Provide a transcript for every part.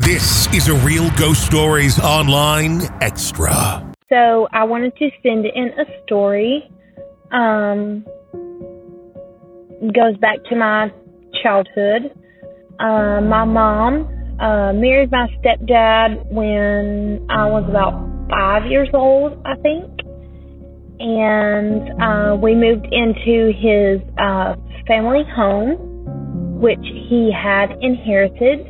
This is a Real Ghost Stories Online Extra. So I wanted to send in a story. Goes back to my childhood. My mom married my stepdad when I was about 5 years old, I think. And we moved into his family home, which he had inherited.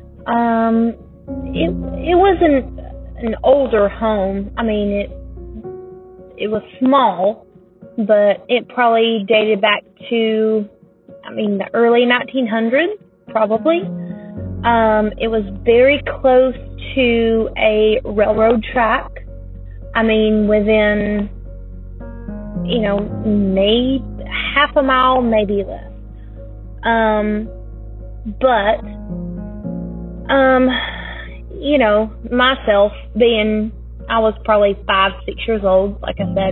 It wasn't an older home. I mean, it was small, but it probably dated back to, the early 1900s, probably. It was very close to a railroad track. Within, maybe half a mile, maybe less. Myself being, I was probably 5, 6 years old, like I said,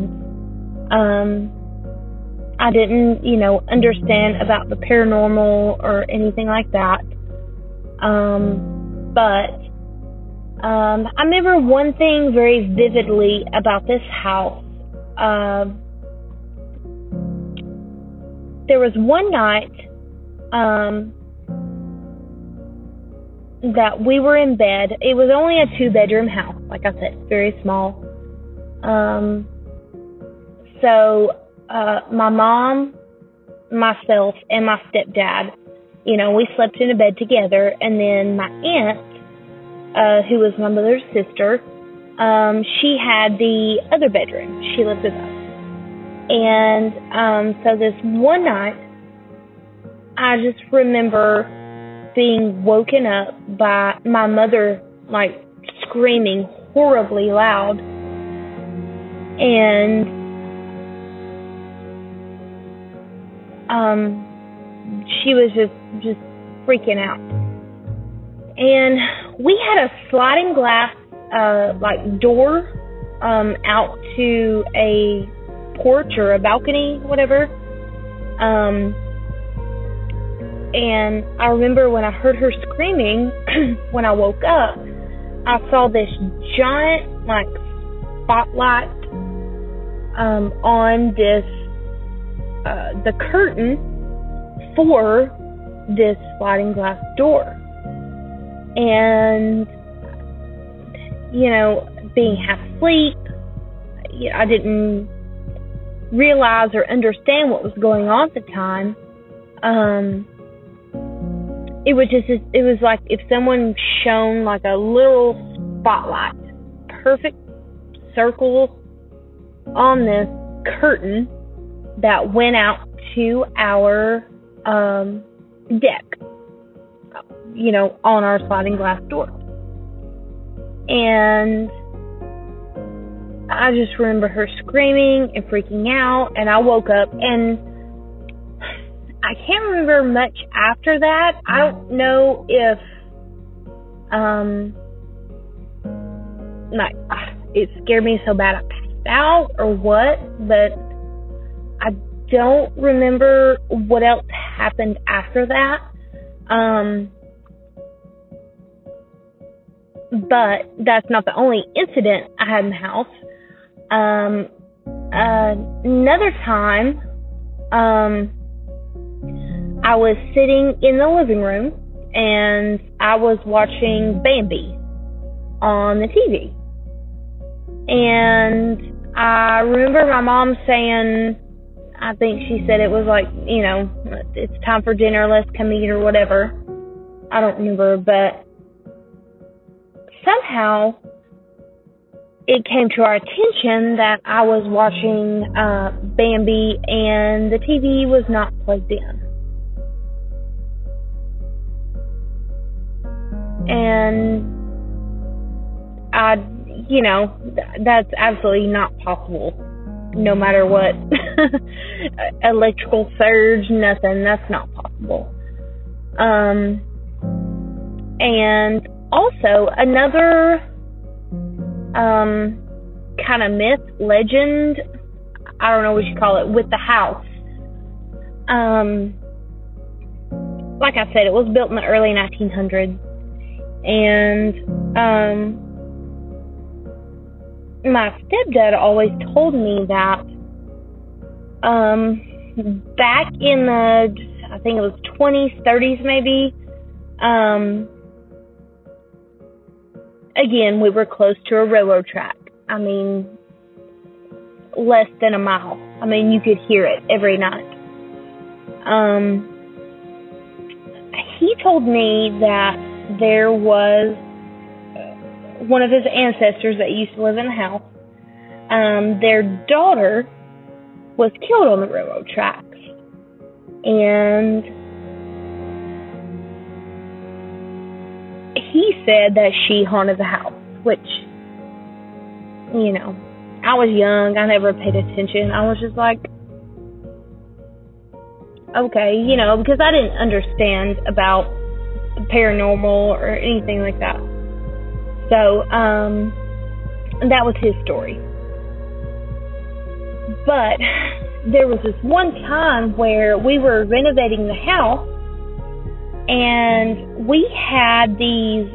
I didn't, understand about the paranormal or anything like that. I remember one thing very vividly about this house. There was one night, that we were in bed. It was only a 2-bedroom house, like I said, very small. My mom, myself, and my stepdad, we slept in a bed together, and then my aunt, who was my mother's sister, she had the other bedroom. She lived with us. And so this one night, I just remember being woken up by my mother, screaming horribly loud. And she was just freaking out. And we had a sliding glass door out to a porch or a balcony, whatever. And I remember when I heard her screaming, when I woke up, I saw this giant, spotlight on this, the curtain for this sliding glass door. And, being half asleep, I didn't realize or understand what was going on at the time. It was like if someone shone a little spotlight, perfect circle on this curtain that went out to our deck, on our sliding glass door. And I just remember her screaming and freaking out, and I woke up, and I can't remember much after that. I don't know if it scared me so bad I passed out or what, but I don't remember what else happened after that. But that's not the only incident I had in the house. Another time, I was sitting in the living room and I was watching Bambi on the TV. And I remember my mom saying, I think she said it was it's time for dinner, let's come eat or whatever. I don't remember, but somehow it came to our attention that I was watching Bambi and the TV was not plugged in. And that's absolutely not possible. No matter what, electrical surge, nothing, that's not possible. And also another kind of myth, legend, I don't know what you call it, with the house. Like I said, it was built in the early 1900s. And my stepdad always told me that back in the, I think it was 20s, 30s maybe, again, we were close to a railroad track. I mean, less than a mile. I mean, you could hear it every night. He told me that there was one of his ancestors that used to live in the house. Their daughter was killed on the railroad tracks. And he said that she haunted the house, which, you know, I was young. I never paid attention. I was just like, okay, you know, because I didn't understand about the paranormal or anything like that. So, that was his story. But there was this one time where we were renovating the house, and we had these,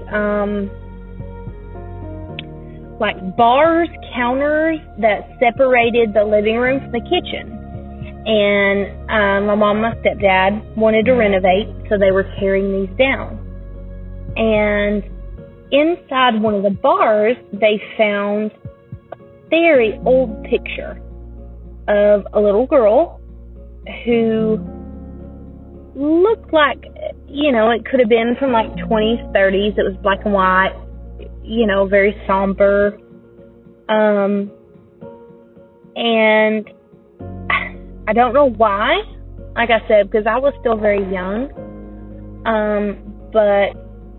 like bars, counters that separated the living room from the kitchen. And my mom and my stepdad wanted to renovate, so they were tearing these down. And inside one of the bars, they found a very old picture of a little girl who looked like, you know, it could have been from like 20s, 30s. It was black and white, you know, very somber. And I don't know why, like I said, because I was still very young. But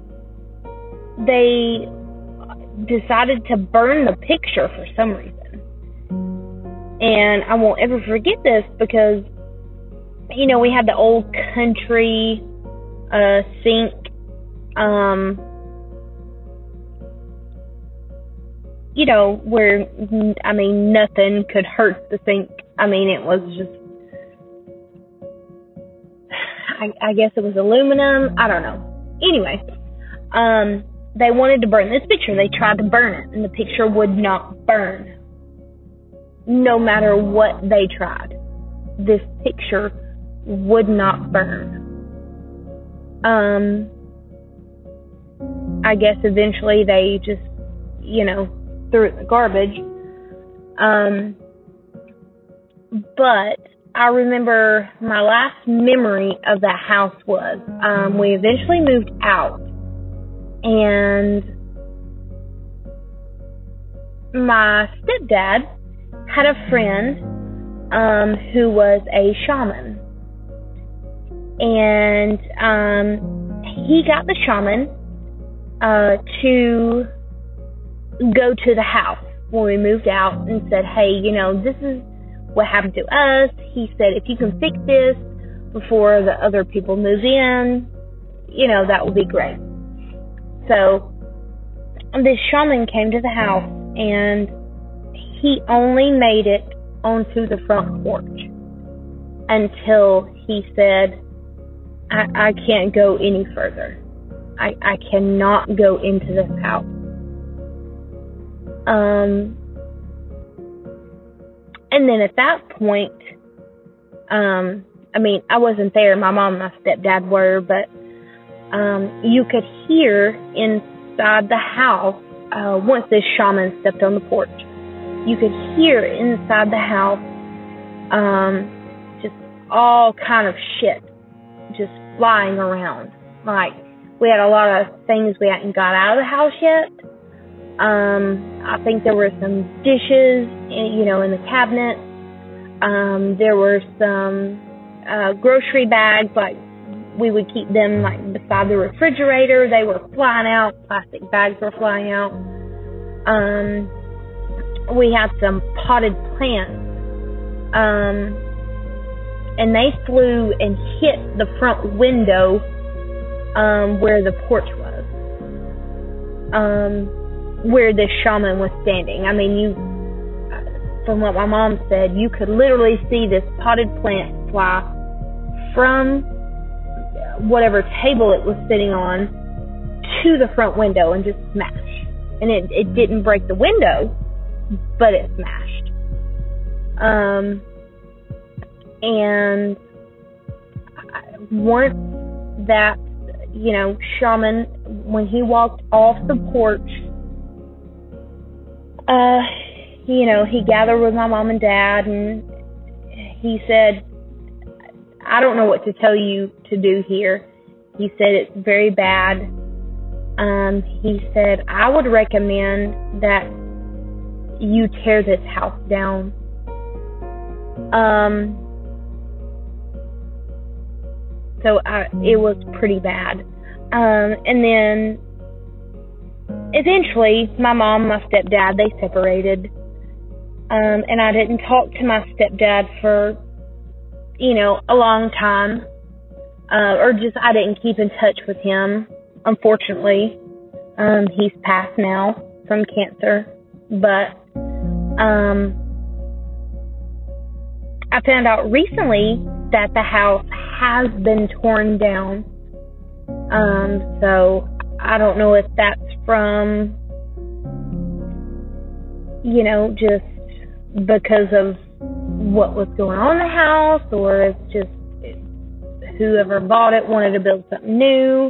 they decided to burn the picture for some reason. And I won't ever forget this because, you know, we had the old country sink. You know, where, I mean, nothing could hurt the sink. I mean, it was just, I guess it was aluminum. I don't know. Anyway, they wanted to burn this picture. They tried to burn it, and the picture would not burn. No matter what they tried, this picture would not burn. I guess eventually they just, you know, threw it in the garbage. But I remember my last memory of that house was, we eventually moved out, and my stepdad had a friend who was a shaman, and he got the shaman to go to the house when we moved out and said, hey, you know, this is what happened to us. He said, if you can fix this before the other people move in, you know, that would be great. So this shaman came to the house, and he only made it onto the front porch until he said, I can't go any further. I cannot go into this house. And then at that point, I mean, I wasn't there. My mom and my stepdad were, but you could hear inside the house, once this shaman stepped on the porch, you could hear inside the house just all kind of shit just flying around. Like, we had a lot of things we hadn't got out of the house yet. I think there were some dishes, you know, in the cabinet. There were some grocery bags, like we would keep them like beside the refrigerator. They were flying out. Plastic bags were flying out. We had some potted plants, and they flew and hit the front window where the porch was. Where this shaman was standing. I mean, from what my mom said, you could literally see this potted plant fly from whatever table it was sitting on to the front window and just smash. And it didn't break the window, but it smashed. And once that, shaman, when he walked off the porch, he gathered with my mom and dad, and he said, I don't know what to tell you to do here. He said, it's very bad. He said, I would recommend that you tear this house down. So it was pretty bad. And then eventually my mom, my stepdad, they separated. And I didn't talk to my stepdad for, a long time. Or just I didn't keep in touch with him, unfortunately. He's passed now from cancer. But I found out recently that the house has been torn down. So I don't know if that's from, just because of what was going on in the house, or it's just whoever bought it wanted to build something new.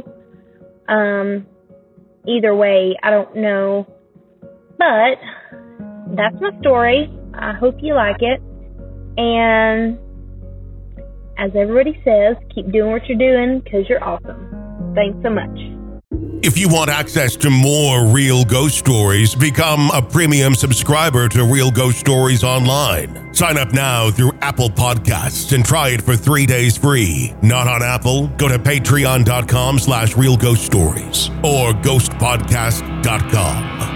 Either way, I don't know. But that's my story. I hope you like it. And as everybody says, keep doing what you're doing because you're awesome. Thanks so much. If you want access to more Real Ghost Stories, become a premium subscriber to Real Ghost Stories Online. Sign up now through Apple Podcasts and try it for 3 days free. Not on Apple? Go to patreon.com/realghoststories or ghostpodcast.com.